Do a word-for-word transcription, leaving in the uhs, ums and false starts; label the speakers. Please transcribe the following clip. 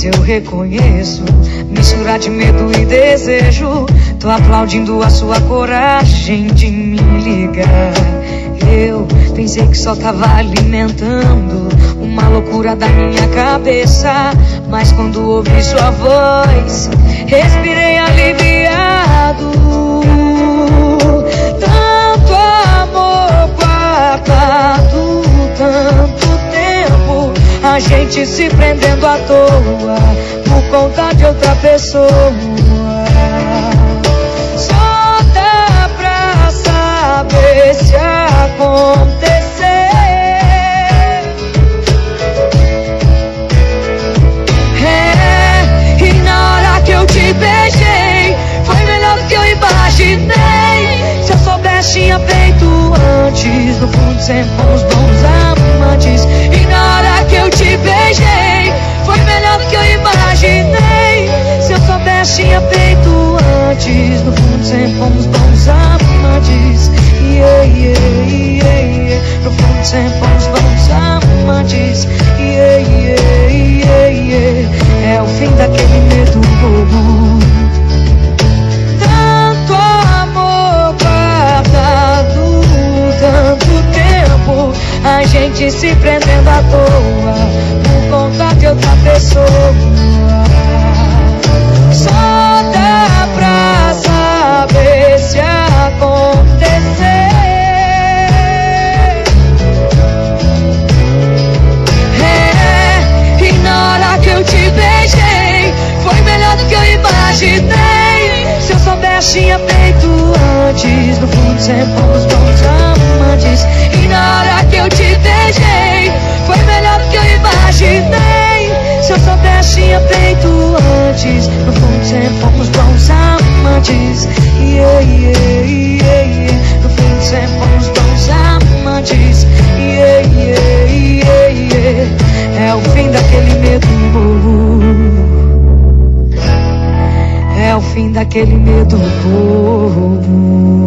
Speaker 1: eu reconheço mistura de medo e desejo. Tô aplaudindo a sua coragem de me ligar. Eu pensei que só tava alimentando uma loucura da minha cabeça, mas quando ouvi sua voz, respirei aliviado. Tanto amor guardado, tanto tempo, a gente se prendendo à toa por conta de outra pessoa. Só dá pra saber se acontecer. É, e na hora que eu te beijei, foi melhor do que eu imaginei. Se eu soubesse tinha feito antes, no fundo sempre fomos bons amantes. E na hora que eu te beijei, foi melhor do que eu imaginei. Se eu soubesse tinha feito antes, no fundo sempre fomos bons amantes. Yeah, yeah, yeah, yeah. No fundo sempre fomos bons amantes. Yeah, yeah, yeah, yeah. É o fim daquele medo bobo. Tanto amor guardado, tanto tempo, a gente se prendendo à toa por conta de outra pessoa. Só dá pra saber se acontecer. É, e na hora que eu te beijei, foi melhor do que eu imaginei. Se eu soubesse tinha feito antes, no fundo sempre fomos bons amantes. E na hora que eu te beijei, foi melhor do que eu imaginei. Se eu soubesse tinha feito antes, no fundo sempre fomos bons amantes. Yeah, yeah, yeah, yeah. No fundo sempre fomos bons amantes. Yeah, yeah, yeah, yeah. É o fim daquele medo. É o fim daquele medo bobo.